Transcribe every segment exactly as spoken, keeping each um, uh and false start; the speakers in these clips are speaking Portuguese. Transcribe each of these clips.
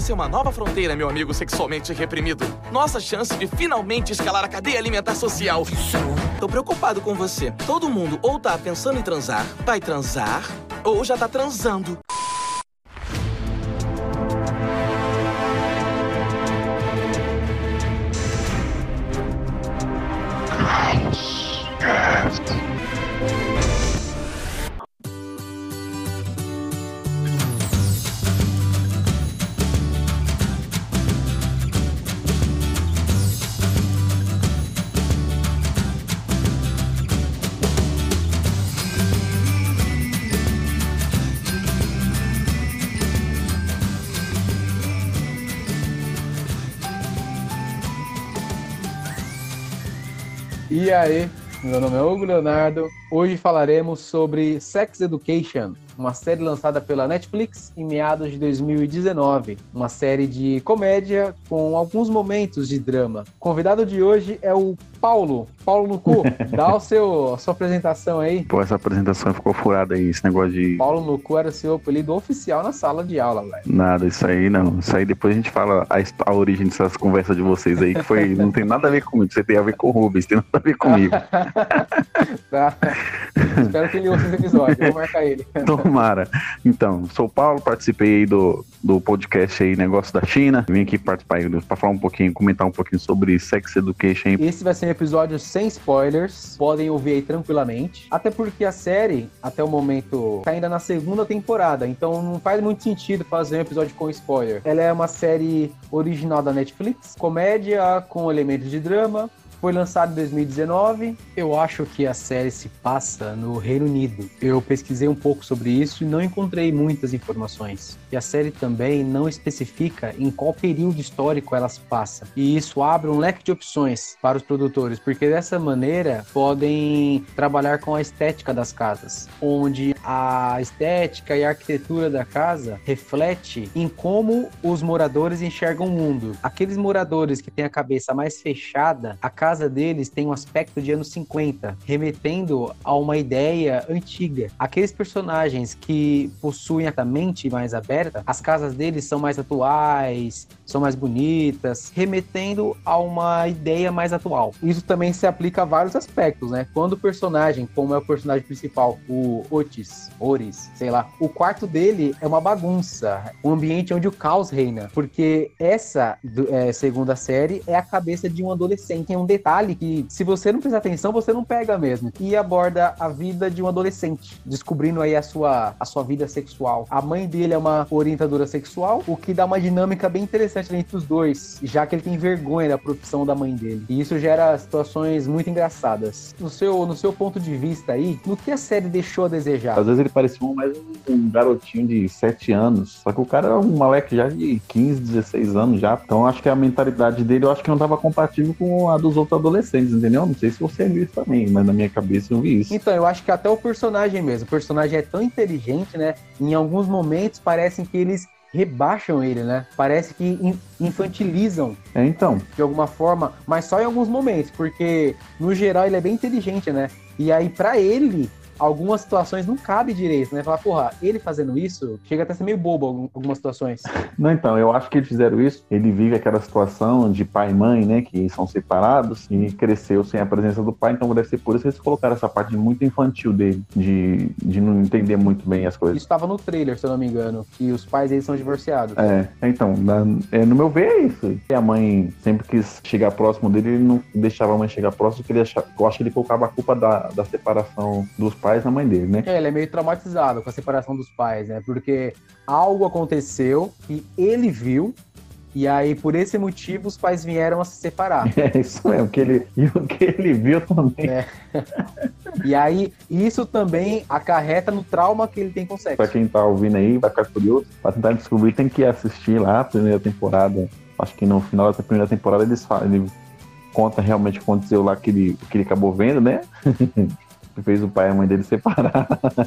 Essa é uma nova fronteira, meu amigo sexualmente reprimido. Nossa chance de finalmente escalar a cadeia alimentar social. Tô preocupado com você. Todo mundo ou tá pensando em transar, vai transar, ou já tá transando. E aí, meu nome é Hugo Leonardo. Hoje falaremos sobre Sex Education, uma série lançada pela Netflix em meados de dois mil e dezenove. Uma série de comédia com alguns momentos de drama. O convidado de hoje é o Paulo. Paulo no cu, dá o seu, a sua apresentação aí. Pô, essa apresentação ficou furada aí, esse negócio de... Paulo no cu era o seu apelido oficial na sala de aula, velho. Nada, isso aí não. Isso aí depois a gente fala a, a origem dessas conversas de vocês aí, que foi, não tem nada a ver comigo. Você tem a ver com o Rubens, tem nada a ver comigo. Tá. Espero que ele ouça esse episódio, vou marcar ele. Tomara. Então, sou o Paulo, participei aí do, do podcast aí, Negócio da China. Vim aqui participar aí pra falar um pouquinho, comentar um pouquinho sobre Sex Education. Esse vai ser um episódio sem spoilers, podem ouvir aí tranquilamente. Até porque a série, até o momento, tá ainda na segunda temporada, então não faz muito sentido fazer um episódio com spoiler. Ela é uma série original da Netflix, comédia com elementos de drama. Foi lançado em dois mil e dezenove. Eu acho que a série se passa no Reino Unido. Eu pesquisei um pouco sobre isso e não encontrei muitas informações. E a série também não especifica em qual período histórico ela se passa. E isso abre um leque de opções para os produtores, porque dessa maneira podem trabalhar com a estética das casas, onde a estética e a arquitetura da casa reflete em como os moradores enxergam o mundo. Aqueles moradores que têm a cabeça mais fechada, a casa casa deles tem um aspecto de anos cinquenta, remetendo a uma ideia antiga. Aqueles personagens que possuem a mente mais aberta, as casas deles são mais atuais, são mais bonitas, remetendo a uma ideia mais atual. Isso também se aplica a vários aspectos, né? Quando o personagem, como é o personagem principal, o Otis, Oris, sei lá, o quarto dele é uma bagunça, um ambiente onde o caos reina, porque essa, é, segundo a série, é a cabeça de um adolescente, tem um detalhe que, se você não prestar atenção, você não pega mesmo. E aborda a vida de um adolescente, descobrindo aí a sua, a sua vida sexual. A mãe dele é uma orientadora sexual, o que dá uma dinâmica bem interessante entre os dois, já que ele tem vergonha da profissão da mãe dele. E isso gera situações muito engraçadas. No seu, no seu ponto de vista aí, no que a série deixou a desejar? Às vezes ele parecia mais um, um garotinho de sete anos, só que o cara era um moleque já de quinze, dezesseis anos já. Então acho que a mentalidade dele, eu acho que não estava compatível com a dos outros adolescentes, entendeu? Não sei se você viu isso também, mas na minha cabeça eu vi isso. Então, eu acho que até o personagem mesmo, o personagem é tão inteligente, né? Em alguns momentos parecem que eles rebaixam ele, né? Parece que infantilizam. É, então. De alguma forma, mas só em alguns momentos, porque no geral ele é bem inteligente, né? E aí, pra ele, algumas situações não cabe direito, né? Falar, porra, ele fazendo isso, chega até a ser meio bobo algumas situações. Não, então, eu acho que eles fizeram isso, ele vive aquela situação de pai e mãe, né, que são separados e cresceu sem a presença do pai, então deve ser por isso que eles colocaram essa parte muito infantil dele, de, de não entender muito bem as coisas. Isso estava no trailer, se eu não me engano, que os pais deles são divorciados. É, então, na, é, no meu ver é isso. E a mãe sempre quis chegar próximo dele, ele não deixava a mãe chegar próximo, porque ele achava, eu acho que ele colocava a culpa da, da separação dos pais na mãe dele, né? É, ele é meio traumatizado com a separação dos pais, né? Porque algo aconteceu que ele viu, e aí por esse motivo os pais vieram a se separar. É, isso mesmo, que ele, e o que ele viu também. É. E aí, isso também acarreta no trauma que ele tem com sexo. Pra quem tá ouvindo aí, vai ficar curioso, pra tentar descobrir, tem que assistir lá a primeira temporada. Acho que no final da primeira temporada eles falam, ele conta realmente o que aconteceu lá, que ele, que ele acabou vendo, né? Que fez o pai e a mãe dele separar.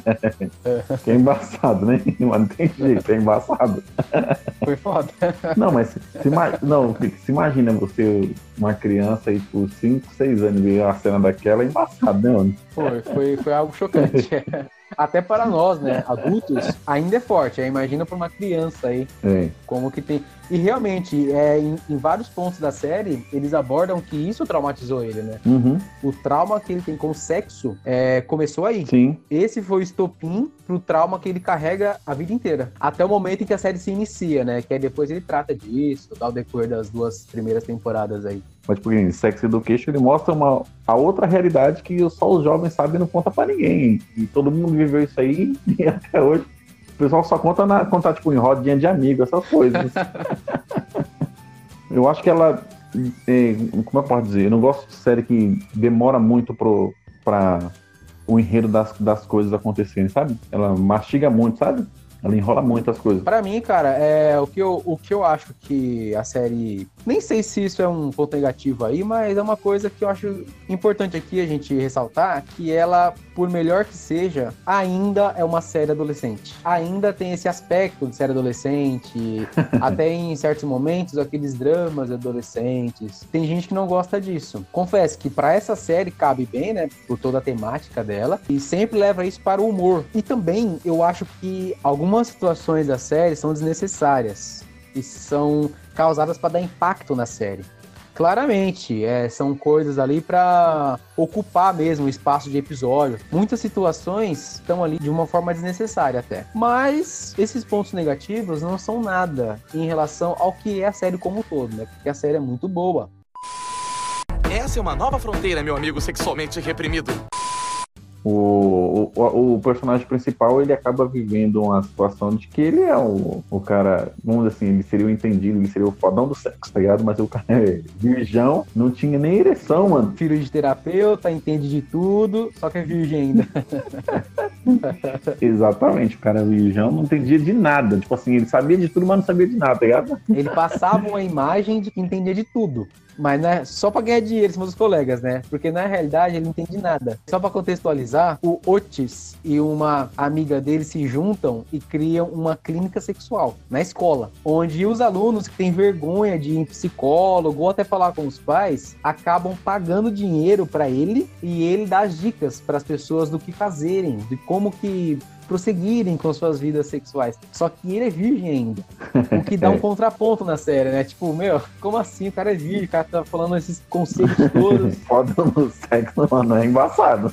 É. Que é embaçado, né? Mas não tem jeito, é embaçado. Foi foda. Não, mas se, ima- não, se imagina você, uma criança aí por cinco, seis anos, ver a cena daquela, é embaçado, né, mano? Foi, foi, foi algo chocante. Até para nós, né, adultos, ainda é forte. Aí imagina para uma criança aí, É. como que tem... E realmente, é, em, em vários pontos da série, eles abordam que isso traumatizou ele, né? Uhum. O trauma que ele tem com o sexo é, começou aí. Sim. Esse foi o estopim pro trauma que ele carrega a vida inteira. Até o momento em que a série se inicia, né? Que aí depois ele trata disso, ao decorrer das duas primeiras temporadas aí. Mas, porque Sex Education, ele mostra uma, a outra realidade que só os jovens sabem e não conta pra ninguém. E todo mundo viveu isso aí e até hoje o pessoal só conta, na, conta tipo, em rodinha de amigo, essas coisas. Eu acho que ela... É, como eu posso dizer? Eu não gosto de série que demora muito pro, pra o enredo das, das coisas acontecerem, sabe? Ela mastiga muito, sabe? Ela enrola muito as coisas. Pra mim, cara, é o que, eu, o que eu acho que a série... Nem sei se isso é um ponto negativo aí, mas é uma coisa que eu acho importante aqui a gente ressaltar, que ela, por melhor que seja, ainda é uma série adolescente. Ainda tem esse aspecto de série adolescente, até em certos momentos, aqueles dramas adolescentes. Tem gente que não gosta disso. Confesso que pra essa série cabe bem, né, por toda a temática dela, e sempre leva isso para o humor. E também, eu acho que algumas situações da série são desnecessárias e são causadas para dar impacto na série. Claramente, é, são coisas ali para ocupar mesmo o espaço de episódio. Muitas situações estão ali de uma forma desnecessária até. Mas esses pontos negativos não são nada em relação ao que é a série como um todo, né? Porque a série é muito boa. Essa é uma nova fronteira, meu amigo sexualmente reprimido. O, o, o personagem principal, ele acaba vivendo uma situação de que ele é o, o cara, vamos dizer assim, ele seria o entendido, ele seria o fodão do sexo, tá ligado? Mas o cara é virgão, não tinha nem ereção, mano. Filho de terapeuta, entende de tudo, só que é virgem ainda. Exatamente, o cara é virgão, não entendia de nada. Tipo assim, ele sabia de tudo, mas não sabia de nada, tá ligado? Ele passava uma imagem de que entendia de tudo. Mas não é só pra ganhar dinheiro em cima dos colegas, né? Porque na realidade ele não entende nada. Só pra contextualizar, o Otis e uma amiga dele se juntam e criam uma clínica sexual na escola, onde os alunos que têm vergonha de ir em psicólogo ou até falar com os pais, acabam pagando dinheiro pra ele e ele dá as dicas para as pessoas do que fazerem, de como que prosseguirem com suas vidas sexuais. Só que ele é virgem ainda. O que dá um contraponto na série, né? Tipo, meu, como assim? O cara é virgem, o cara tá falando esses conselhos todos. Foda no sexo, mano, é embaçado.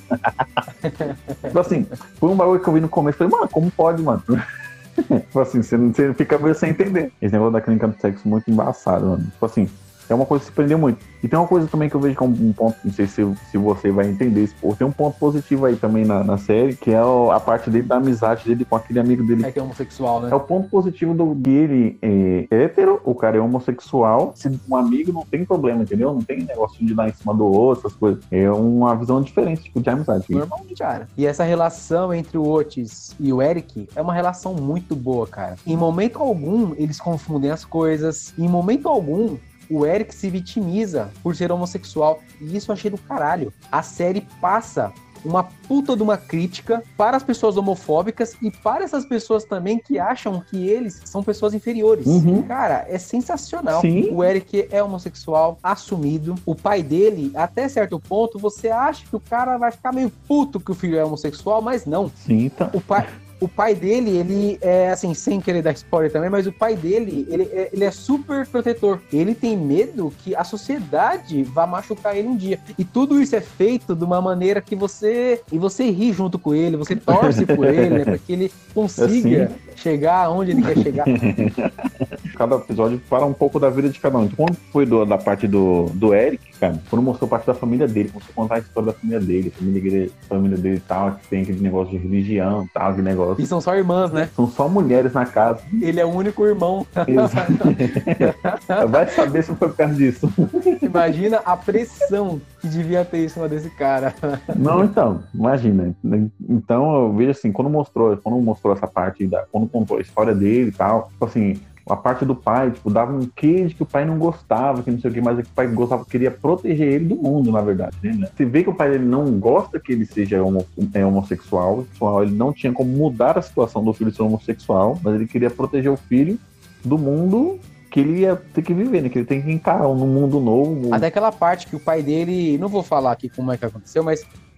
Tipo assim, foi um bagulho que eu vi no começo, falei, mano, como pode, mano? Tipo assim, você, não, você fica meio sem entender. Esse negócio da clínica do sexo muito embaçado, mano. Tipo assim, é uma coisa que se prendeu muito. E tem uma coisa também que eu vejo como um ponto, não sei se, se você vai entender isso, tem um ponto positivo aí também na, na série, que é a parte dele, da amizade dele com aquele amigo dele. É que é homossexual, né? É o ponto positivo do que ele é hétero, o cara é homossexual, se um amigo não tem problema, entendeu? Não tem negócio de dar em cima do outro, essas coisas. É uma visão diferente, tipo, de amizade. Normalmente, cara. E essa relação entre o Otis e o Eric é uma relação muito boa, cara. Em momento algum, eles confundem as coisas. Em momento algum, o Eric se vitimiza por ser homossexual. E isso eu achei do caralho. A série passa uma puta de uma crítica para as pessoas homofóbicas e para essas pessoas também que acham que eles são pessoas inferiores. Uhum. Cara, é sensacional. Sim. O Eric é homossexual, assumido. O pai dele, até certo ponto, você acha que o cara vai ficar meio puto que o filho é homossexual, mas não. Sim, tá. O pai... O pai dele, ele é assim, sem querer dar spoiler também, mas o pai dele, ele é, ele é super protetor. Ele tem medo que a sociedade vá machucar ele um dia. E tudo isso é feito de uma maneira que você... E você ri junto com ele, você torce por ele, né, para que ele consiga assim chegar onde ele quer chegar. Cada episódio fala um pouco da vida de cada um. Então, quando foi do, da parte do, do Eric, cara, quando mostrou parte da família dele, começou a contar a história da família dele, a família dele, a família dele e tal, que tem aquele negócio de religião e tal, aquele negócio. E são só irmãs, né? São só mulheres na casa. Ele é o único irmão. Vai saber se foi por causa disso. Imagina a pressão que devia ter em cima desse cara. Não, então, imagina. Então, eu vejo assim, quando mostrou, quando mostrou essa parte, da, quando contou a história dele e tal, tipo assim, a parte do pai, tipo, dava um quê de que o pai não gostava, que não sei o que, mas é que o pai gostava, queria proteger ele do mundo, na verdade, né? Você vê que o pai dele não gosta que ele seja homo, é, homossexual, ele não tinha como mudar a situação do filho ser homossexual, mas ele queria proteger o filho do mundo que ele ia ter que viver, né? Que ele tem que encarar num mundo novo. Até aquela parte que o pai dele, não vou falar aqui como é que aconteceu, mas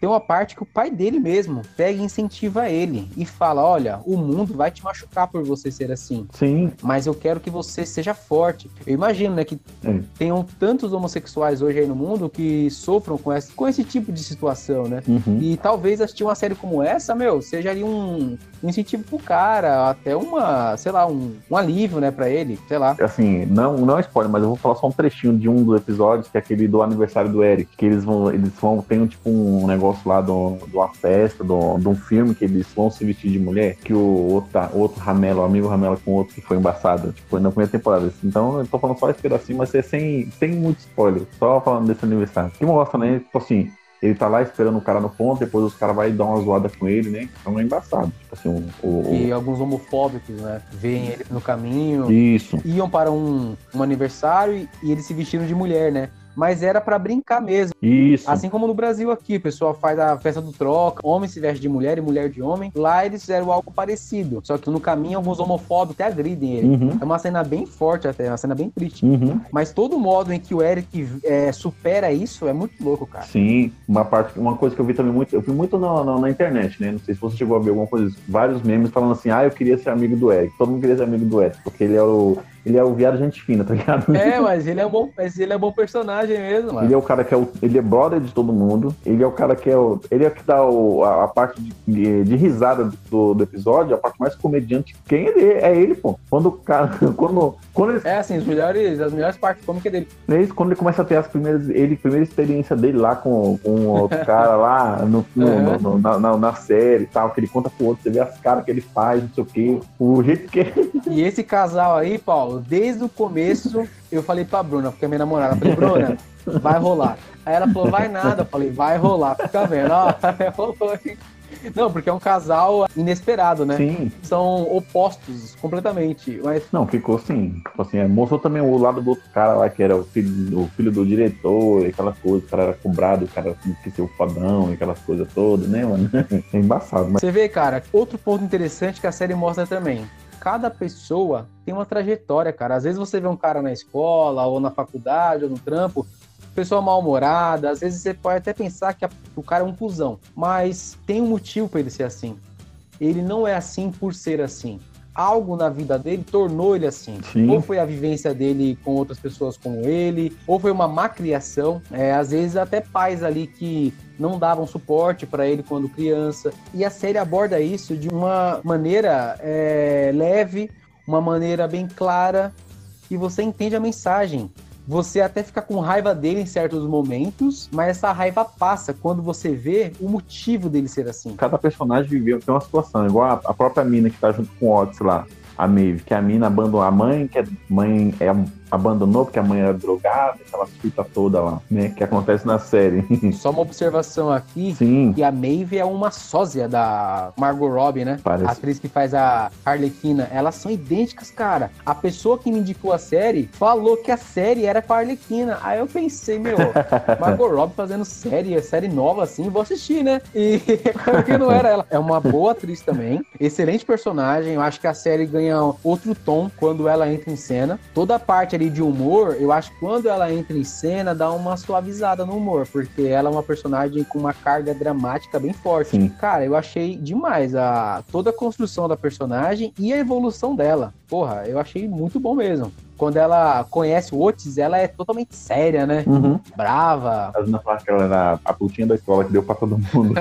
tem uma parte que o pai dele mesmo pega e incentiva ele e fala, olha, o mundo vai te machucar por você ser assim. Sim. Mas eu quero que você seja forte. Eu imagino, né, que É. tenham tantos homossexuais hoje aí no mundo que sofram com esse, com esse tipo de situação, né? Uhum. E talvez assistir uma série como essa, meu, seja ali um, um incentivo pro cara, até uma, sei lá, um, um alívio, né, pra ele, sei lá. Assim, não, não é spoiler, mas eu vou falar só um trechinho de um dos episódios, que é aquele do aniversário do Eric, que eles vão, eles vão, tem um, tipo um negócio lá do, de uma festa, do, de um filme que eles vão se vestir de mulher, que o outro, o outro Ramelo, o amigo Ramelo com o outro que foi embaçado, tipo, na primeira temporada. Então, eu tô falando só esse pedacinho, mas é sem, sem muito spoiler, só falando desse aniversário. Que mostra, né, tipo assim, ele tá lá esperando o cara no ponto, depois os caras vão dar uma zoada com ele, né? Então é embaçado. Tipo assim, o, o... E alguns homofóbicos, né? Veem ele no caminho. Isso. Iam para um, um aniversário e, e eles se vestiram de mulher, né? Mas era pra brincar mesmo. Isso. Assim como no Brasil aqui, o pessoal faz a festa do troca, homem se veste de mulher e mulher de homem. Lá eles fizeram algo parecido. Só que no caminho alguns homofóbicos até agridem ele. Uhum. É uma cena bem forte até, uma cena bem triste. Uhum. Mas todo modo em que o Eric é, supera isso é muito louco, cara. Sim, uma parte, uma coisa que eu vi também muito, eu vi muito na, na, na internet, né? Não sei se você chegou a ver alguma coisa, vários memes falando assim, ah, eu queria ser amigo do Eric. Todo mundo queria ser amigo do Eric, porque ele é o, ele é o viado gente fina, tá ligado? É, mas ele é um bom, mas ele é um bom personagem mesmo, mano. Ele é o cara que é o, ele é brother de todo mundo, ele é o cara que é o, ele é o que dá o, a, a parte de, de, de risada do, do episódio, a parte mais comediante, quem ele é, é ele, pô. Quando o cara, quando, quando ele, É assim, as melhores, as melhores partes cômicas dele. é isso, quando ele começa a ter as primeiras, ele, primeira experiência dele lá com, com o outro cara lá no, no, Uhum. no, no, na, na, na série e tal, que ele conta pro outro, você vê as caras que ele faz, não sei o quê, o jeito que E esse casal aí, Paulo, desde o começo, eu falei pra Bruna, porque é minha namorada, eu falei, Bruna, vai rolar. Aí ela falou, vai nada, eu falei, vai rolar, fica vendo, ó, rolou. Não, porque é um casal inesperado, né? sim, São opostos completamente, mas não, ficou assim, tipo assim, é, mostrou também o lado do outro cara lá, que era o filho, o filho do diretor, e aquelas coisas, o cara era cobrado, o cara tinha que ser o fadão, e aquelas coisas todas, né, mano? É embaçado, mas você vê, cara, outro ponto interessante que a série mostra também. Cada pessoa tem uma trajetória, cara. Às vezes você vê um cara na escola, ou na faculdade, ou no trampo, pessoa mal-humorada, às vezes você pode até pensar que a- o cara é um cuzão, mas tem um motivo pra ele ser assim. Ele não é assim por ser assim. Algo na vida dele tornou ele assim. Sim. Ou foi a vivência dele com outras pessoas como ele, ou foi uma má criação. É, às vezes até pais ali que não davam suporte para ele quando criança. E a série aborda isso de uma maneira é, leve, uma maneira bem clara, e você entende a mensagem. Você até fica com raiva dele em certos momentos, mas essa raiva passa quando você vê o motivo dele ser assim. cada personagem viveu, tem uma situação, igual a, a própria mina que tá junto com o Otis lá, a Maeve, que a mina abandonou a mãe, que a mãe é, abandonou porque a mãe era drogada, aquelas fitas todas lá, né, que acontece na série. Só uma observação aqui, Sim, que a Maeve é uma sósia da Margot Robbie, né? Parece. A atriz que faz a Arlequina. Elas são idênticas, cara. A pessoa que me indicou a série falou que a série era com a Arlequina. Aí eu pensei, meu, Margot Robbie fazendo série, série nova assim, vou assistir, né? E porque não era ela. É uma boa atriz também. Excelente personagem. Eu acho que a série ganha outro tom quando ela entra em cena. Toda a parte ali de humor, eu acho que quando ela entra em cena, dá uma suavizada no humor, porque ela é uma personagem com uma carga dramática bem forte. Sim. Cara, eu achei demais a, toda a construção da personagem e a evolução dela. Porra, eu achei muito bom mesmo. Quando ela conhece o Otis, ela é totalmente séria, né? uhum. Brava. As meninas falaram que ela era a putinha da escola que deu pra todo mundo.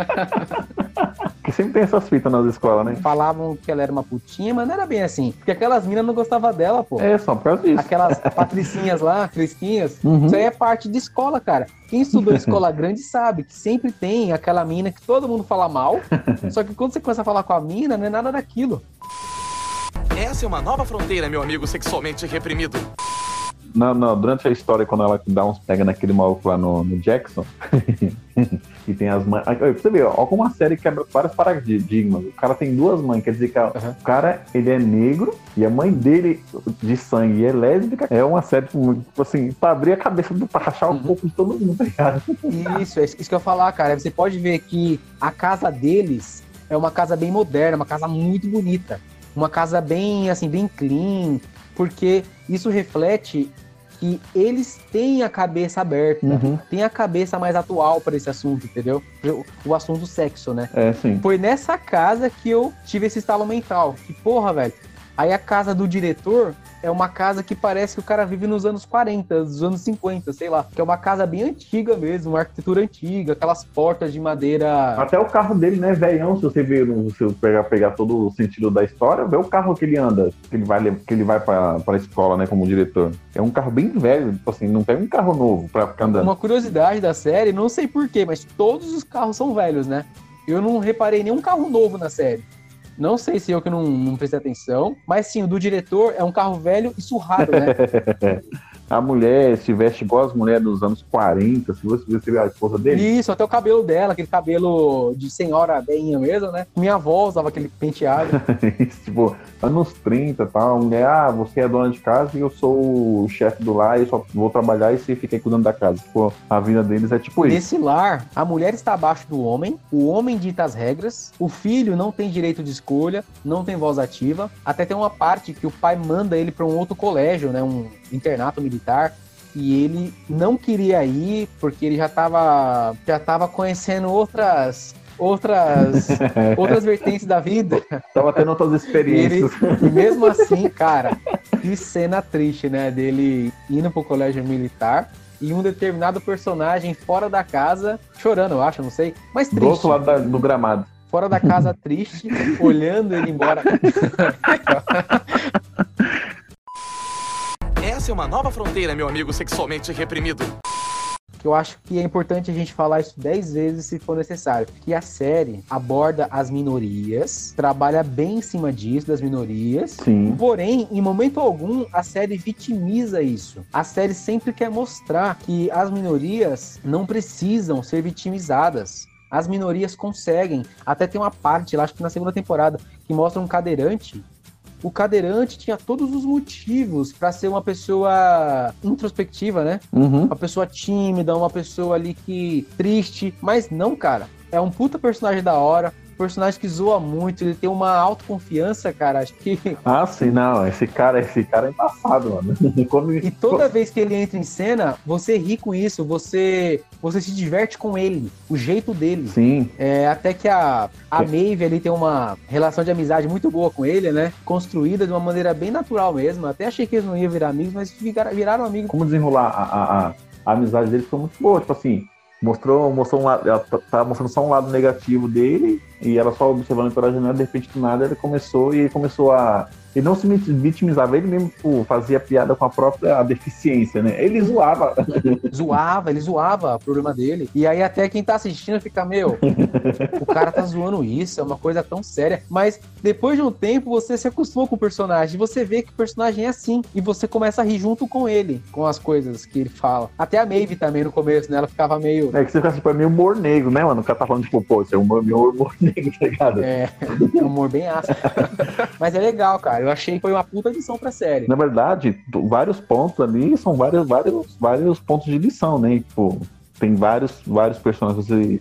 Que sempre tem essas fitas nas escolas, né? Falavam que ela era uma putinha, mas não era bem assim. Porque aquelas minas não gostavam dela, pô. É, só por causa disso. Aquelas patricinhas lá, fresquinhas. Uhum. Isso aí é parte de escola, cara. Quem estudou em escola grande sabe que sempre tem aquela mina que todo mundo fala mal. Só que quando você começa a falar com a mina, não é nada daquilo. Essa é uma nova fronteira, meu amigo sexualmente reprimido. Não, não, durante a história, quando ela dá uns pega naquele maluco lá no, no Jackson, e tem as mães. Aí, pra você ver, ó, ó como a série quebra vários paradigmas. O cara tem duas mães, quer dizer que a, Uhum. o cara ele é negro e a mãe dele, de sangue, é lésbica. É uma série, tipo assim, pra abrir a cabeça, do, pra rachar um Uhum. pouco de todo mundo, tá ligado? Isso, é isso que eu ia falar, cara. Você pode ver que a casa deles é uma casa bem moderna, uma casa muito bonita. Uma casa bem, assim, bem clean, porque isso reflete que eles têm a cabeça aberta, Uhum. têm a cabeça mais atual para esse assunto, entendeu? O, o assunto sexo, né? É, sim. Foi nessa casa que eu tive esse estalo mental. Que porra, velho. Aí a casa do diretor é uma casa que parece que o cara vive nos anos quarenta, nos anos cinquenta, sei lá. Que é uma casa bem antiga mesmo, uma arquitetura antiga, aquelas portas de madeira. Até o carro dele, né, velhão, se você ver, se você pegar, pegar todo o sentido da história, vê o carro que ele anda, que ele vai, que ele vai pra, pra escola, né, como diretor. É um carro bem velho, tipo assim, não pega um carro novo pra ficar andando. Uma curiosidade da série, não sei porquê, mas todos os carros são velhos, né? Eu não reparei nenhum carro novo na série. Não sei se eu que não, não prestei atenção, mas sim, o do diretor é um carro velho e surrado, né? A mulher se veste igual as mulheres dos anos quarenta, se você, você vê a esposa dele. Isso, até o cabelo dela, aquele cabelo de senhora bem mesmo, né? Minha avó usava aquele penteado. Tipo, anos trinta e tal, a mulher, ah, você é dona de casa e eu sou o chefe do lar, eu só vou trabalhar e você fica aí cuidando da casa. Tipo, a vida deles é tipo isso. Nesse lar, a mulher está abaixo do homem, o homem dita as regras, o filho não tem direito de escolha, não tem voz ativa, até tem uma parte que o pai manda ele para um outro colégio, né? Um internato militar, e ele não queria ir porque ele já estava já tava conhecendo outras outras outras vertentes da vida. Tava tendo outras experiências. E, ele, e mesmo assim, cara, que cena triste, né, dele indo pro colégio militar e um determinado personagem fora da casa chorando, eu acho, não sei, mas triste. Do outro lado da, do gramado. Fora da casa triste, olhando ele embora. Essa é uma nova fronteira, meu amigo sexualmente reprimido. Eu acho que é importante a gente falar isso dez vezes se for necessário. Que a série aborda as minorias, trabalha bem em cima disso, das minorias. Sim. Porém, em momento algum, a série vitimiza isso. A série sempre quer mostrar que as minorias não precisam ser vitimizadas. As minorias conseguem. Até tem uma parte lá, acho que na segunda temporada, que mostra um cadeirante. O cadeirante tinha todos os motivos para ser uma pessoa introspectiva, né? Uhum. Uma pessoa tímida, uma pessoa ali que triste. Mas não, cara. É um puta personagem da hora. Personagem que zoa muito, ele tem uma autoconfiança, cara, acho que... Ah, sim, não, esse cara, esse cara é embaçado, mano. Quando... E toda vez que ele entra em cena, você ri com isso, você, você se diverte com ele, o jeito dele. Sim. É, até que a, a Maeve ali tem uma relação de amizade muito boa com ele, né? Construída de uma maneira bem natural mesmo. Até achei que eles não iam virar amigos, mas viraram, viraram amigos. Como desenrolar a, a, a, a amizade dele foi muito boa, tipo assim... Mostrou, mostrou um lado, ela tava mostrando só um lado negativo dele, e ela só observando pela janela, de repente do nada ele começou e ele começou a. Ele não se vitimizava, ele mesmo tipo, fazia piada com a própria deficiência, né? Ele zoava. Zoava, ele zoava o problema dele. E aí até quem tá assistindo fica, meu, o cara tá zoando isso, é uma coisa tão séria. Mas depois de um tempo você se acostuma com o personagem, você vê que o personagem é assim, e você começa a rir junto com ele, com as coisas que ele fala. Até a Maeve também no começo, né? Ela ficava meio... É que você fica tipo, é meio humor negro, né, mano? O cara tá falando, tipo, pô, isso é humor, meu humor negro, tá ligado? É, é um humor bem ácido. Mas é legal, cara. Eu achei que foi uma puta lição pra série. Na verdade, vários pontos ali são vários, vários, vários pontos de lição, né? Tipo, tem vários, vários personagens. Você,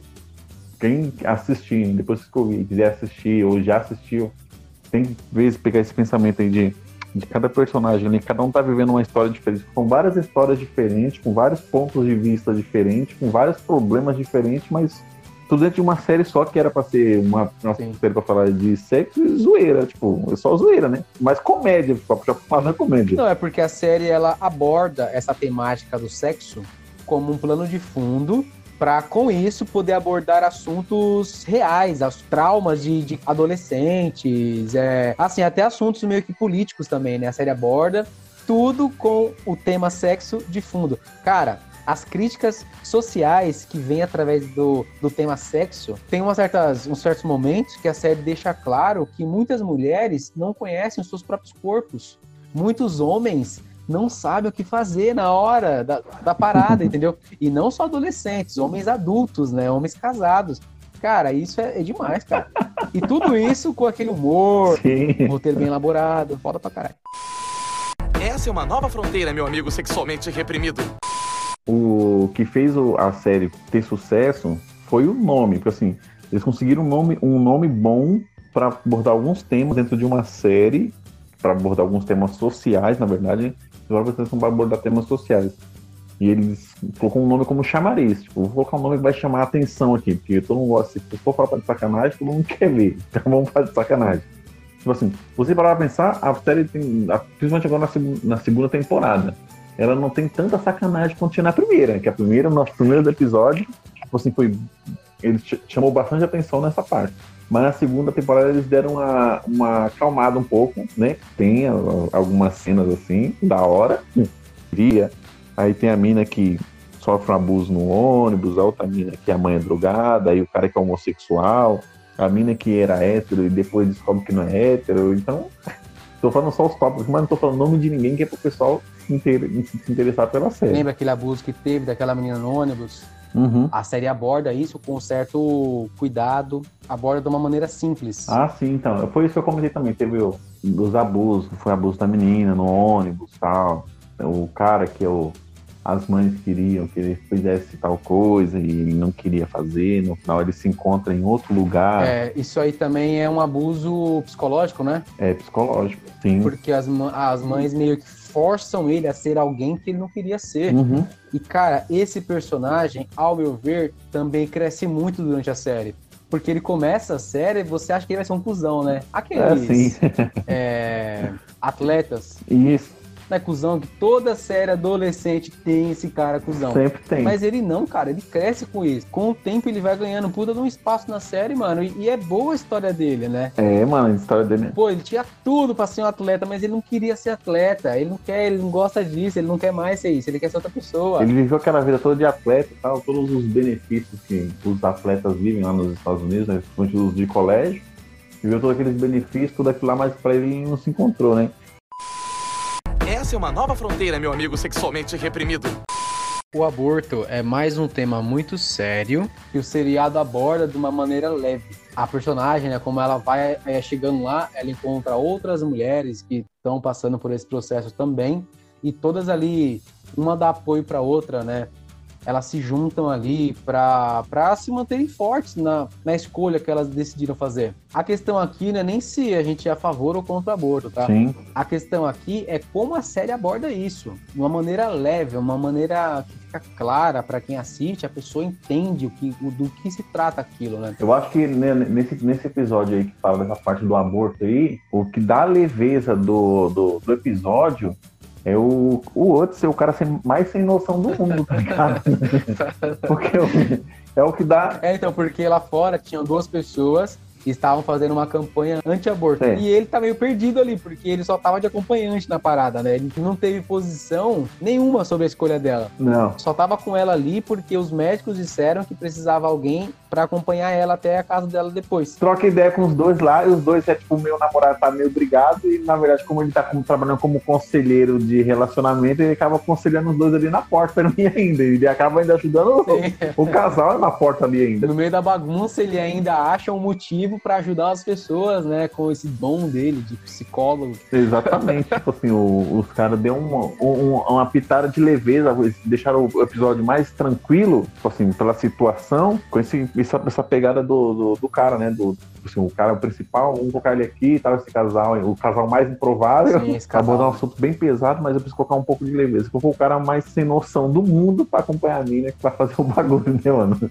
quem assistir, depois que eu quiser assistir ou já assistiu, tem que vezes pegar esse pensamento aí de, de cada personagem ali. Cada um tá vivendo uma história diferente. São várias histórias diferentes, com vários pontos de vista diferentes, com vários problemas diferentes, mas tudo dentro de uma série só que era pra ser uma, uma série pra falar de sexo e zoeira, tipo, é só zoeira, né? Mas comédia, só pra falar comédia. Não, é porque a série, ela aborda essa temática do sexo como um plano de fundo para, com isso, poder abordar assuntos reais, os traumas de, de adolescentes, é, assim, até assuntos meio que políticos também, né? A série aborda tudo com o tema sexo de fundo. Cara, as críticas sociais que vêm através do, do tema sexo, tem umas certas, uns certos momentos que a série deixa claro que muitas mulheres não conhecem os seus próprios corpos. Muitos homens não sabem o que fazer na hora da, da parada, entendeu? E não só adolescentes, homens adultos, né? Homens casados. Cara, isso é, é demais, cara. E tudo isso com aquele humor, um roteiro bem elaborado, foda pra caralho. Essa é uma nova fronteira, meu amigo sexualmente reprimido. O que fez a série ter sucesso foi o nome, porque assim, eles conseguiram um nome, um nome bom para abordar alguns temas dentro de uma série, para abordar alguns temas sociais, na verdade, Jovens Titãs são para abordar temas sociais. E eles colocam um nome como chamariz. Tipo, vou colocar um nome que vai chamar a atenção aqui, porque todo mundo gosta. Se for falar de sacanagem, todo mundo quer ver. Então vamos falar de sacanagem. Tipo assim, você parar pra pensar, a série tem, principalmente agora na, seg- na segunda temporada, ela não tem tanta sacanagem quanto tinha na primeira, que a primeira, nos primeiros episódios, tipo assim, foi, ele ch- chamou bastante atenção nessa parte. Mas na segunda temporada eles deram uma, uma acalmada um pouco, né? Tem a- algumas cenas assim, da hora. Via. Aí tem a mina que sofre um abuso no ônibus, a outra mina que a mãe é drogada, aí o cara que é homossexual, a mina que era hétero e depois descobre que não é hétero. Então, tô falando só os tópicos, mas não tô falando nome de ninguém, que é pro pessoal se, inter- se interessar pela série. Lembra aquele abuso que teve daquela menina no ônibus? Uhum. A série aborda isso com certo cuidado, aborda de uma maneira simples. Ah, sim, então. Foi isso que eu comentei também. Teve o, os abusos, foi abuso da menina no ônibus e tal. O cara que o, as mães queriam que ele fizesse tal coisa e ele não queria fazer. No final ele se encontra em outro lugar. É, isso aí também é um abuso psicológico, né? É psicológico, sim. Porque as, ma- as mães meio que forçam ele a ser alguém que ele não queria ser. Uhum. E, cara, esse personagem, ao meu ver, também cresce muito durante a série. Porque ele começa a série e você acha que ele vai ser um cuzão, né? É, Aqueles sim. é, atletas, Isso, né, cuzão, que toda série adolescente tem esse cara cuzão. sempre tem. Mas ele não, cara, ele cresce com isso. Com o tempo ele vai ganhando puta de um espaço na série, mano. E, e é boa a história dele, né? É, mano, a história dele. Pô, ele tinha tudo pra ser um atleta, mas ele não queria ser atleta. Ele não quer, ele não gosta disso, ele não quer mais ser isso, ele quer ser outra pessoa. Ele viveu aquela vida toda de atleta e tal, todos os benefícios que os atletas vivem lá nos Estados Unidos, né, principalmente os de colégio. Viveu todos aqueles benefícios, tudo aquilo lá, mas pra ele não se encontrou, né? Essa é uma nova fronteira, meu amigo sexualmente reprimido. O aborto é mais um tema muito sério que o seriado aborda de uma maneira leve. A personagem, né, como ela vai é, chegando lá, ela encontra outras mulheres que estão passando por esse processo também, e todas ali, uma dá apoio para outra, né? Elas se juntam ali para se manterem fortes na, na escolha que elas decidiram fazer. A questão aqui não é nem se a gente é a favor ou contra o aborto, tá? Sim. A questão aqui é como a série aborda isso. De uma maneira leve, uma maneira que fica clara para quem assiste, a pessoa entende o que, o, do que se trata aquilo, né? Eu acho que né, nesse, nesse episódio aí que fala dessa parte do aborto aí, o que dá a leveza do, do, do episódio é o, o outro ser o cara sem, mais sem noção do mundo, tá ligado? Porque o- é o que dá. É, então, porque lá fora tinham duas pessoas que estavam fazendo uma campanha anti-aborto. É. E ele tá meio perdido ali, porque ele só tava de acompanhante na parada, né? Ele não teve posição nenhuma sobre a escolha dela. Não. Só tava com ela ali porque os médicos disseram que precisava alguém pra acompanhar ela até a casa dela depois. Troca ideia com os dois lá, e os dois é tipo, meu namorado tá meio brigado, e na verdade, como ele tá como, trabalhando como conselheiro de relacionamento, ele acaba aconselhando os dois ali na porta pra não ir ainda. Ele acaba ainda ajudando Sim. o, o casal na porta ali ainda. No meio da bagunça, ele ainda acha um motivo pra ajudar as pessoas, né? Com esse dom dele de psicólogo. Exatamente, tipo assim, o- os caras deu uma, um- uma pitada de leveza, deixaram o episódio mais tranquilo, tipo assim, pela situação, com esse, essa, essa pegada do, do, do cara, né? Do, tipo assim, o cara principal, vamos colocar ele aqui e tal, esse casal, o casal mais improvável, Sim, esse acabou casal. dando um assunto bem pesado, mas eu preciso colocar um pouco de leveza. Colocou o cara mais sem noção do mundo pra acompanhar a mina, que vai fazer o bagulho, né, mano?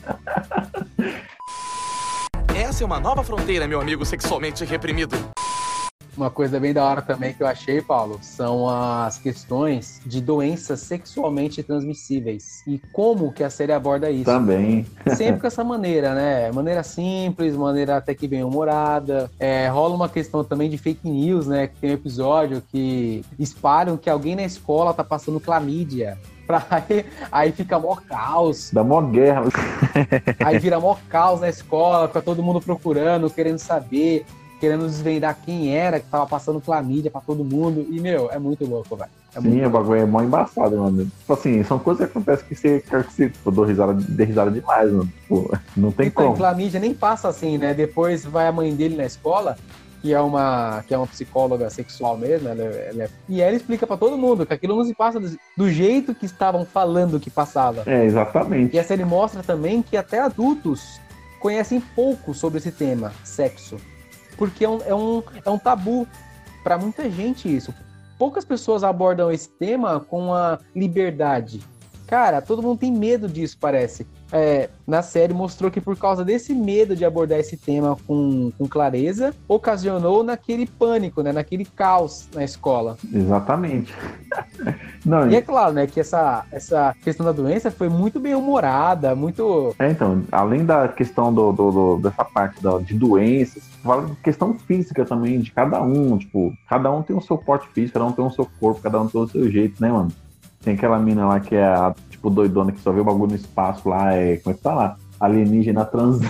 Essa é uma nova fronteira, meu amigo sexualmente reprimido. Uma coisa bem da hora também que eu achei, Paulo, são as questões de doenças sexualmente transmissíveis. E como que a série aborda isso. Também. Sempre com essa maneira, né? Maneira simples, maneira até que bem humorada. É, rola uma questão também de fake news, né? Que tem um episódio que espalham que alguém na escola tá passando clamídia. Pra aí, aí fica mó caos. Dá mó guerra. Aí vira mó caos na escola, fica todo mundo procurando, querendo saber, querendo desvendar quem era que tava passando clamídia pra todo mundo. E, meu, é muito louco, velho. É muito Sim, o louco. bagulho é mó embaçado, mano. Tipo assim, são coisas que acontecem que você quer que você tipo, dou risada, dê risada demais, mano. Tipo, não tem Então, como. clamídia nem passa assim, né? Depois vai a mãe dele na escola, que é uma, que é uma psicóloga sexual mesmo, ela, é- ela é- e ela explica pra todo mundo que aquilo não se passa do, do jeito que estavam falando que passava. É, exatamente. E a série mostra também que até adultos conhecem pouco sobre esse tema, sexo. Porque é um, é um, é um tabu pra muita gente isso. poucas pessoas abordam esse tema com a liberdade. Cara, todo mundo tem medo disso, parece. É, na série mostrou que por causa desse medo de abordar esse tema com, com clareza, ocasionou naquele pânico, né? Naquele caos na escola. Exatamente. Não, e é claro, né, que essa, essa questão da doença foi muito bem humorada, muito... É, então, além da questão do, do, do, dessa parte da, de doenças, fala de questão física também, de cada um, tipo, cada um tem o seu porte físico, cada um tem o seu corpo, cada um tem o seu jeito, né, mano? Tem aquela mina lá que é a, tipo, doidona, que só vê o bagulho no espaço lá, é, como é que tá lá? Alienígena transando.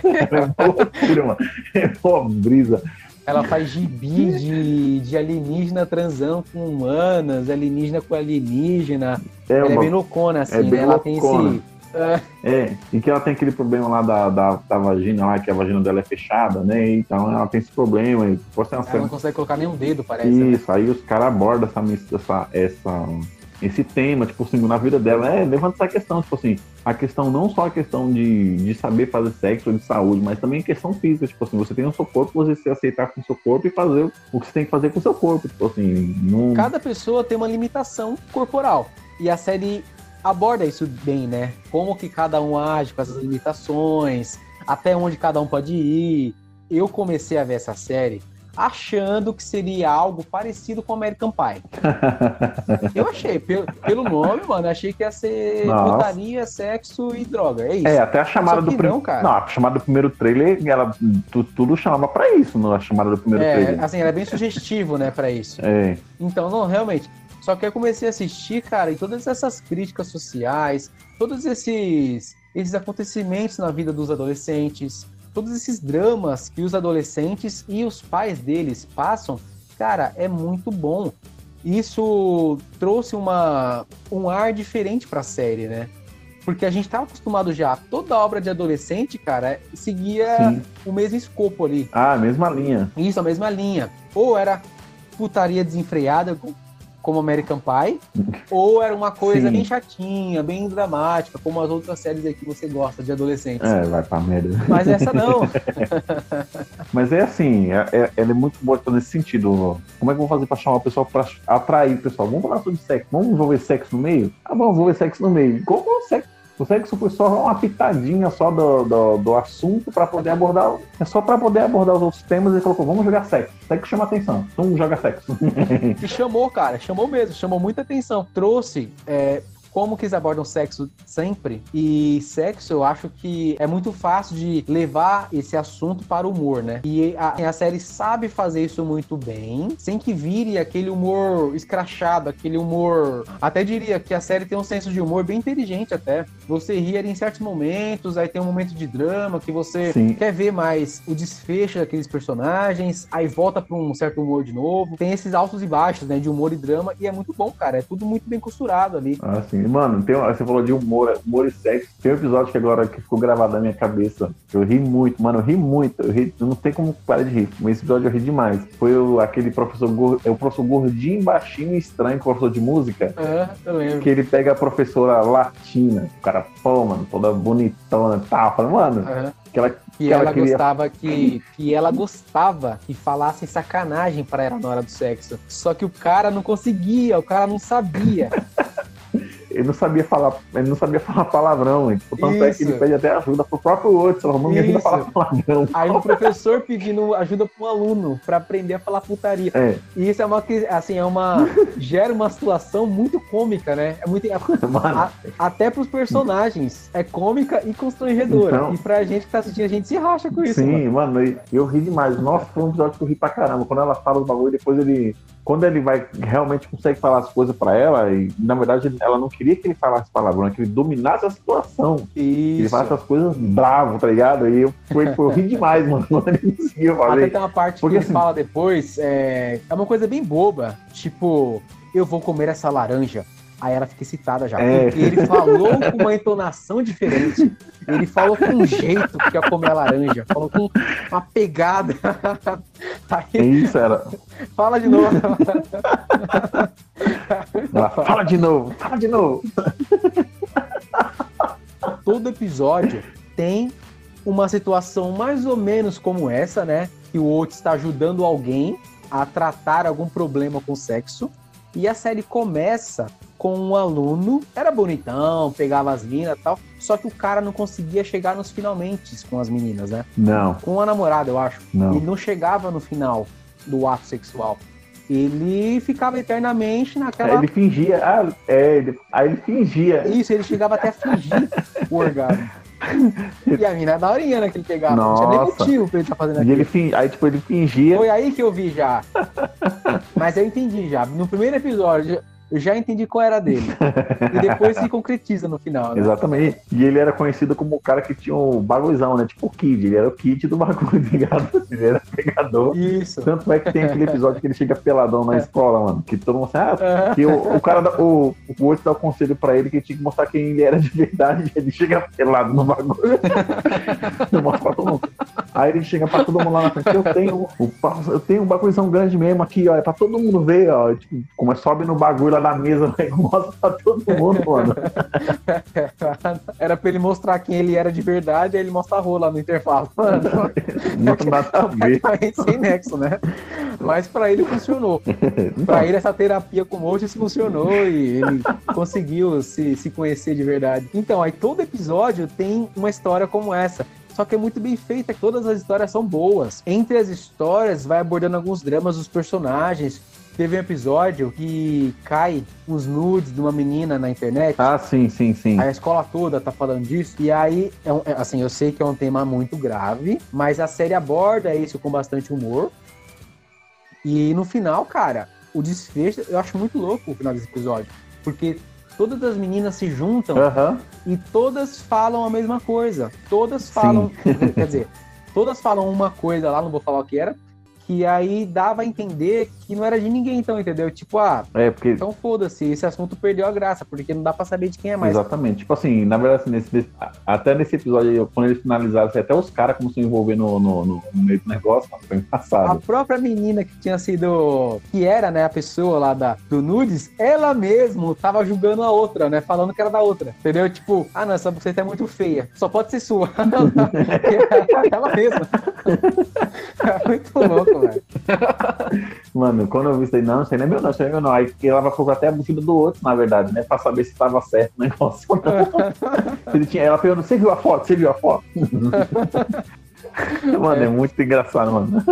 É loucura, mano. É uma brisa. Ela faz gibi de, de alienígena transando com humanas, alienígena com alienígena. É ela uma... é bem loucona, assim, é bem né? Ela loucona. tem esse... É. é, e que ela tem aquele problema lá da, da, da vagina lá, que a vagina dela é fechada, né? Então ela tem esse problema. E você ela não consegue colocar nenhum dedo, parece. Isso, né? Aí os caras abordam essa, essa, essa, esse tema, tipo assim, na vida dela. É, levanta essa questão, tipo assim, a questão não só a questão de, de saber fazer sexo ou de saúde, mas também a questão física, tipo assim, você tem o seu corpo, você se aceitar com o seu corpo e fazer o que você tem que fazer com o seu corpo, tipo assim. Não... Cada pessoa tem uma limitação corporal. E a série aborda isso bem, né? Como que cada um age com essas limitações, até onde cada um pode ir. Eu comecei a ver essa série achando que seria algo parecido com American Pie. Eu achei, pelo, pelo nome, mano, achei que ia ser Nossa. putaria, sexo e droga, é isso. É, até a chamada do primeiro... Não, não, a chamada do primeiro trailer, ela, tu, tudo chamava pra isso, não? A chamada do primeiro é, trailer. Assim, era bem sugestivo, né, pra isso. É. Então, não, realmente... Só que eu comecei a assistir, cara, e todas essas críticas sociais, todos esses, esses acontecimentos na vida dos adolescentes, todos esses dramas que os adolescentes e os pais deles passam, cara, é muito bom. Isso trouxe uma, um ar diferente pra série, né? Porque a gente estava acostumado já, toda obra de adolescente, cara, seguia Sim. o mesmo escopo ali. Ah, a mesma linha. Isso, a mesma linha. Ou era putaria desenfreada, como American Pie, ou era uma coisa Sim. bem chatinha, bem dramática, como as outras séries aí que você gosta de adolescentes. É, vai pra merda. Mas essa não. Mas é assim, é, é, ela é muito boa nesse sentido. Como é que eu vou fazer pra chamar o pessoal, pra atrair o pessoal? Vamos falar sobre sexo, vamos envolver sexo no meio? Ah, vamos envolver sexo no meio. Como o sexo? O sexo foi só uma pitadinha só do, do, do assunto para poder abordar. É só para poder abordar os outros temas e colocou, vamos jogar sexo. Sexo chama atenção. Então joga sexo. E chamou, cara, chamou mesmo, chamou muita atenção. Trouxe é, como que eles abordam sexo sempre. E sexo, eu acho que é muito fácil de levar esse assunto para o humor, né? E a, a série sabe fazer isso muito bem, sem que vire aquele humor escrachado, aquele humor... Até diria que a série tem um senso de humor bem inteligente até. Você ri em certos momentos, aí tem um momento de drama que você Sim. quer ver mais o desfecho daqueles personagens, aí volta para um certo humor de novo. Tem esses altos e baixos, né, de humor e drama, e é muito bom, cara. É tudo muito bem costurado ali. Ah, sim. Mano, tem, você falou de humor, humor e sexo. Tem um episódio que agora que ficou gravado na minha cabeça. Eu ri muito, mano, eu ri muito. Eu, ri, eu não sei como parar de rir, mas esse episódio eu ri demais. Foi o, aquele professor, é o professor gordinho, baixinho e estranho, professor de música. É, eu lembro. Que ele pega a professora latina, o cara, pô, mano, toda bonitona e tal. Falando, mano, uhum. que ela, que que ela, ela queria... gostava que, que ela gostava que falassem sacanagem pra ela na hora do sexo. Só que o cara não conseguia, o cara não sabia. Ele não sabia falar, ele não sabia falar palavrão, tipo, tanto é que ele pede até ajuda pro próprio outro, falou, não me ajuda a falar palavrão. Aí o professor pedindo ajuda para um aluno para aprender a falar putaria. É. E isso é uma, assim, é uma gera uma situação muito cômica, né? É muito a, até pros personagens, é cômica e constrangedora. Então, e pra gente que tá assistindo, a gente se racha com isso. Sim, mano, mano eu, eu ri demais. Nossa, foi um episódio que eu ri pra caramba. Quando ela fala os bagulho, depois ele quando ele vai realmente consegue falar as coisas pra ela, e na verdade ela não queria que ele falasse palavrão, é que ele dominasse a situação. Isso. Ele falasse as coisas bravo, tá ligado? E eu, foi, foi, eu ri demais, mano, quando ele conseguiu fazer. Até tem uma parte Porque, que ele assim, fala depois, é, é uma coisa bem boba, tipo, eu vou comer essa laranja. Aí ela fica excitada já. É. Porque ele falou com uma entonação diferente. Ele falou com um jeito que ia comer a laranja. Falou com uma pegada. Aí, é isso, era. Fala de novo. Ela, fala de novo, fala de novo. Todo episódio tem uma situação mais ou menos como essa, né? Que o outro está ajudando alguém a tratar algum problema com sexo. E a série começa com um aluno, era bonitão, pegava as minas e tal, só que o cara não conseguia chegar nos finalmente com as meninas, né? Não. Com a namorada, eu acho. Não. Ele não chegava no final do ato sexual. Ele ficava eternamente naquela... Ele fingia, ah, é, ele, aí ele fingia. Isso, ele chegava até a fingir o orgasmo. E a mina é daorinha, né, que ele pegava. Nossa. Não tinha nem motivo pra ele estar tá fazendo E aquilo. ele fin... Aí, tipo, ele fingia. Foi aí que eu vi já. Mas eu entendi já. No primeiro episódio, eu já entendi qual era dele. E depois se concretiza no final, né? Exatamente. E ele era conhecido como o cara que tinha um bagulhozão, né? Tipo o Kid. Ele era o Kid do bagulho, ligado? Ele era pegador. Isso. Tanto é que tem aquele episódio que ele chega peladão na escola, mano. Que todo mundo assim, ah, que o, o cara, dá, o, o outro dá o conselho pra ele que tinha que mostrar quem ele era de verdade. Ele chega pelado no bagulho. Não mostra pra todo mundo. Aí ele chega pra todo mundo lá na frente. Eu tenho, eu tenho um bagulhozão grande mesmo aqui, ó. É pra todo mundo ver, ó. Tipo, como é, sobe no bagulho lá da mesa, e mostra pra todo mundo, mano. Era pra ele mostrar quem ele era de verdade, aí ele mostra a rola no intervalo. Mano, não tem nada a ver. Sem nexo, né? Mas pra ele funcionou. Pra ele essa terapia com o Moses funcionou e ele conseguiu se, se conhecer de verdade. Então, aí todo episódio tem uma história como essa. Só que é muito bem feita, todas as histórias são boas. Entre as histórias, vai abordando alguns dramas dos personagens. Teve um episódio que cai uns nudes de uma menina na internet. Ah, sim, sim, sim. A escola toda tá falando disso. E aí, é um, é, assim, eu sei que é um tema muito grave, mas a série aborda isso com bastante humor. E no final, cara, o desfecho, eu acho muito louco o final desse episódio. Porque todas as meninas se juntam uhum. e todas falam a mesma coisa. Todas falam... Quer dizer, todas falam uma coisa lá, não vou falar o que era, que aí dava a entender que não era de ninguém, então, entendeu? Tipo, ah, é porque... então foda-se, esse assunto perdeu a graça, porque não dá pra saber de quem é mais. Exatamente. Tipo assim, na verdade, assim, nesse, até nesse episódio, quando eles finalizaram, assim, até os caras começaram a envolver no, no, no, no meio do negócio, foi engraçado. A própria menina que tinha sido, que era, né, a pessoa lá da, do Nudes, ela mesmo tava julgando a outra, né, falando que era da outra, entendeu? Tipo, ah, não, essa buceta é muito feia, só pode ser sua. Ela mesma. É muito louco, velho. Mano, quando eu vi isso aí, não, isso aí não é meu não, isso aí não é meu não. Aí ela vai colocar até a buceta do outro, na verdade, né? Pra saber se tava certo o negócio ou não. Ele tinha, ela perguntou, você viu a foto? Você viu a foto? Mano, é. é muito engraçado, mano.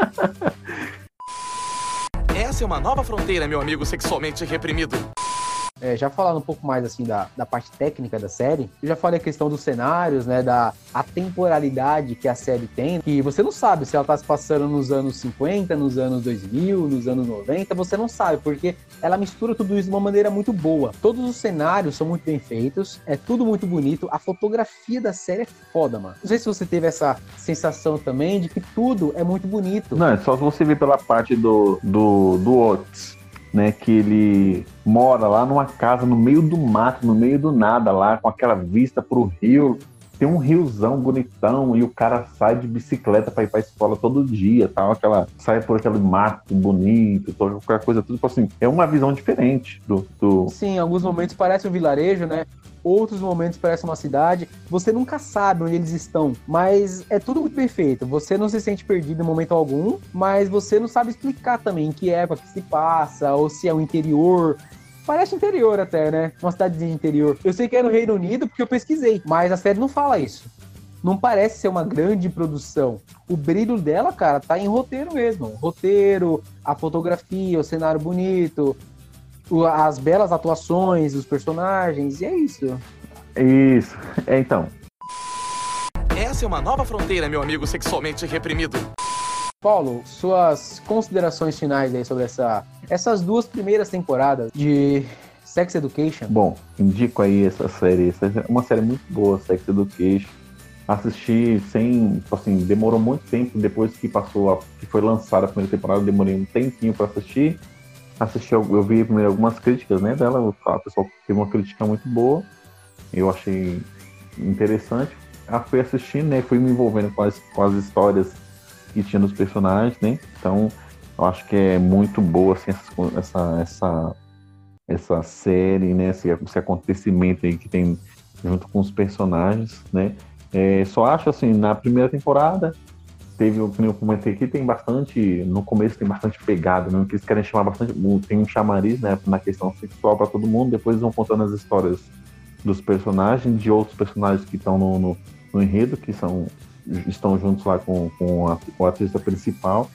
Essa é uma nova fronteira, meu amigo sexualmente reprimido. É, já falando um pouco mais assim da, da parte técnica da série, eu já falei a questão dos cenários, né, da a temporalidade que a série tem, que você não sabe se ela tá se passando nos anos cinquenta, nos anos dois mil, nos anos noventa, você não sabe, porque ela mistura tudo isso de uma maneira muito boa. Todos os cenários são muito bem feitos, é tudo muito bonito, a fotografia da série é foda, mano. Não sei se você teve essa sensação também de que tudo é muito bonito. Não, é só se você ver pela parte do, do, do Otis, né, que ele mora lá numa casa no meio do mato, no meio do nada lá, com aquela vista pro rio, tem um riozão bonitão e o cara sai de bicicleta pra ir pra escola todo dia, tal, aquela, sai por aquele mato bonito, toda aquela coisa, tudo assim, é uma visão diferente do, do... Sim, em alguns momentos parece um vilarejo, né? Outros momentos parece uma cidade, você nunca sabe onde eles estão, mas é tudo muito perfeito, você não se sente perdido em momento algum, mas você não sabe explicar também em que época que se passa, ou se é o interior, parece interior até, né, uma cidadezinha de interior. Eu sei que é no Reino Unido porque eu pesquisei, mas a série não fala isso, não parece ser uma grande produção, o brilho dela, cara, tá em roteiro mesmo, roteiro, a fotografia, o cenário bonito, as belas atuações dos personagens, e é isso. Isso, é, então. Essa é uma nova fronteira, meu amigo sexualmente reprimido. Paulo, suas considerações finais aí sobre essa, essas duas primeiras temporadas de Sex Education. Bom, indico aí essa série, essa é uma série muito boa, Sex Education. Assisti sem, assim, demorou muito tempo depois que passou, a, que foi lançada a primeira temporada, eu demorei um tempinho para assistir. Assisti, eu vi primeiro algumas críticas, né, dela, o pessoal teve uma crítica muito boa, eu achei interessante, eu fui assistindo, né, fui me envolvendo com as, com as histórias que tinha dos personagens, né, então eu acho que é muito boa, assim, essa, essa, essa série, né, esse, esse acontecimento aí que tem junto com os personagens, né, é, só acho, assim, na primeira temporada, teve, como eu comentei aqui, tem bastante, no começo tem bastante pegada, né? Que eles querem chamar bastante, tem um chamariz, né, na questão sexual para todo mundo, depois eles vão contando as histórias dos personagens, de outros personagens que estão no, no, no enredo, que são, estão juntos lá com, com, a, com a atriz principal.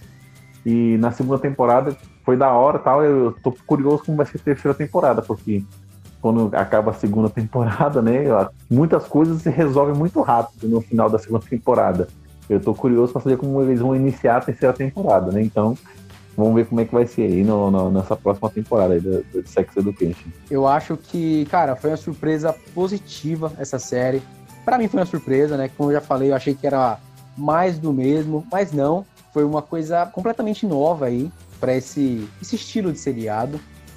E na segunda temporada foi da hora e tal, eu tô curioso como vai ser a terceira temporada, porque quando acaba a segunda temporada, né, muitas coisas se resolvem muito rápido no final da segunda temporada. Eu tô curioso para saber como eles vão iniciar a terceira temporada, né? Então, vamos ver como é que vai ser aí no, no, nessa próxima temporada aí do, do Sex Education. Eu acho que, cara, foi uma surpresa positiva essa série. Pra mim foi uma surpresa, né? Como eu já falei, eu achei que era mais do mesmo, mas não. Foi uma coisa completamente nova aí para esse, esse estilo de seriado.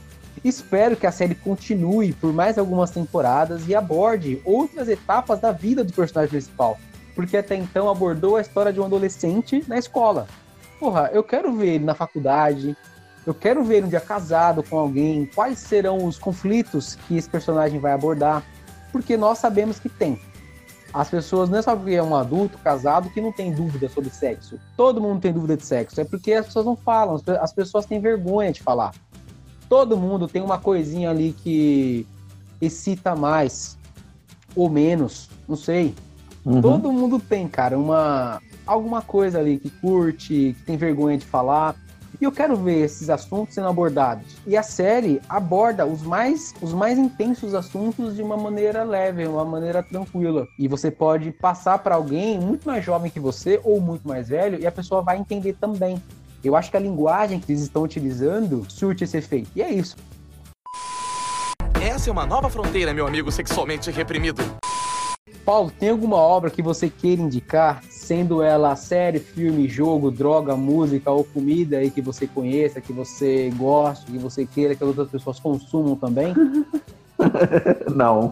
Espero que a série continue por mais algumas temporadas e aborde outras etapas da vida do personagem principal. Porque até então abordou a história de um adolescente na escola. Porra, eu quero ver ele na faculdade, eu quero ver ele um dia casado com alguém, quais serão os conflitos que esse personagem vai abordar, porque nós sabemos que tem. As pessoas, não é só porque é um adulto casado que não tem dúvida sobre sexo. Todo mundo tem dúvida de sexo, é porque as pessoas não falam, as pessoas têm vergonha de falar. Todo mundo tem uma coisinha ali que excita mais ou menos, não sei. Uhum. Todo mundo tem, cara, uma, alguma coisa ali que curte, que tem vergonha de falar. E eu quero ver esses assuntos sendo abordados. E a série aborda os mais, os mais intensos assuntos de uma maneira leve, uma maneira tranquila. E você pode passar para alguém muito mais jovem que você ou muito mais velho e a pessoa vai entender também. Eu acho que a linguagem que eles estão utilizando surte esse efeito. E é isso. Essa é uma nova fronteira, meu amigo sexualmente reprimido. Paulo, tem alguma obra que você queira indicar, sendo ela série, filme, jogo, droga, música ou comida aí que você conheça, que você goste, que você queira que as outras pessoas consumam também? Não.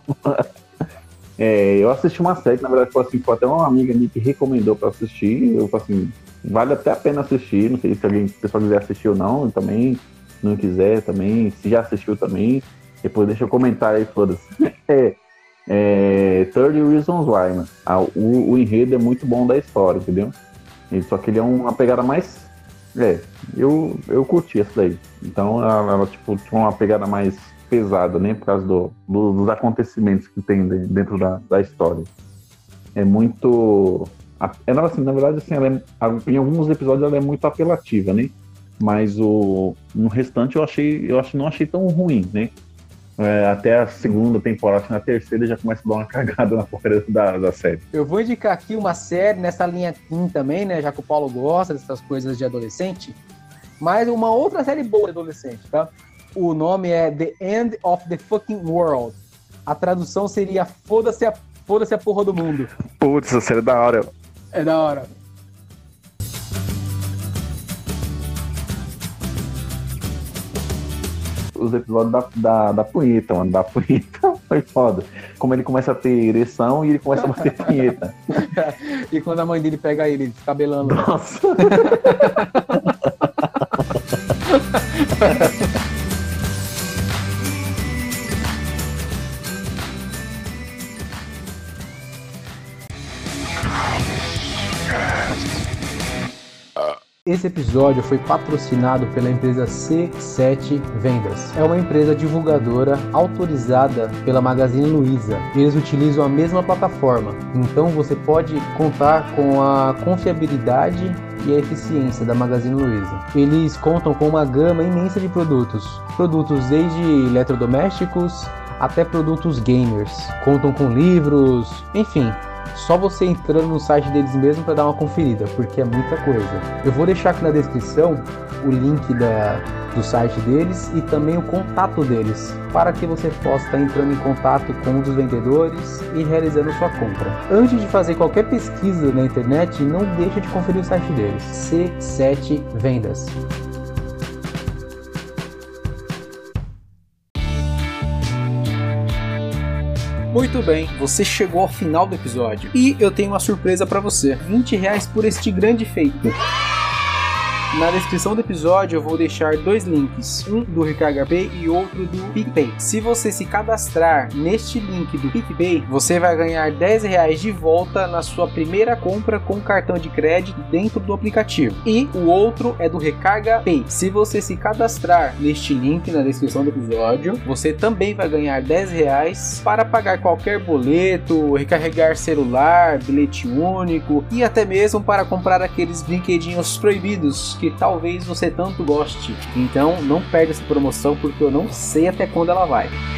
É, eu assisti uma série, na verdade, foi, assim, foi até uma amiga minha que recomendou para assistir. Eu falei assim, vale até a pena assistir. Não sei se alguém, se o pessoal quiser assistir ou não, também, não quiser também, se já assistiu também, depois deixa eu comentar aí, foda-se. É. É, thirty Reasons Why, né? ah, o, o enredo é muito bom da história, entendeu? E, só que ele é uma pegada mais. É, eu, eu curti essa daí. Então ela, ela tipo, tinha uma pegada mais pesada, né? Por causa do, do, dos acontecimentos que tem dentro da, da história. É muito. Ela, assim, na verdade, assim, ela é, em alguns episódios ela é muito apelativa, né? Mas o, no restante eu achei, eu acho, não achei tão ruim, né? É, até a segunda temporada, na terceira já começa a dar uma cagada na porra da, da série. Eu vou indicar aqui uma série nessa linha Teen também, né? Já que o Paulo gosta dessas coisas de adolescente. Mas uma outra série boa de adolescente, tá? O nome é The End of the Fucking World. A tradução seria Foda-se a, Foda-se a porra do mundo. Putz, essa série é da hora. É da hora. Os episódios da, da, da punheta, mano, da punheta foi foda. Como ele começa a ter ereção e ele começa a bater punheta. E quando a mãe dele pega ele, descabelando. Nossa! Esse episódio foi patrocinado pela empresa C sete Vendas. É uma empresa divulgadora autorizada pela Magazine Luiza. Eles utilizam a mesma plataforma, então você pode contar com a confiabilidade e a eficiência da Magazine Luiza. Eles contam com uma gama imensa de produtos. Produtos desde eletrodomésticos até produtos gamers. Contam com livros, enfim. Só você entrando no site deles mesmo para dar uma conferida, porque é muita coisa. Eu vou deixar aqui na descrição o link da, do site deles e também o contato deles, para que você possa estar entrando em contato com um dos vendedores e realizando sua compra. Antes de fazer qualquer pesquisa na internet, não deixe de conferir o site deles, C sete Vendas. Muito bem, você chegou ao final do episódio e eu tenho uma surpresa para você. vinte reais por este grande feito. Na descrição do episódio eu vou deixar dois links, um do Recarga Pay e outro do PicPay. Se você se cadastrar neste link do PicPay, você vai ganhar dez reais de volta na sua primeira compra com cartão de crédito dentro do aplicativo. E o outro é do Recarga Pay. Se você se cadastrar neste link na descrição do episódio, você também vai ganhar dez reais para pagar qualquer boleto, recarregar celular, bilhete único e até mesmo para comprar aqueles brinquedinhos proibidos que talvez você tanto goste. Então não perde essa promoção porque eu não sei até quando ela vai.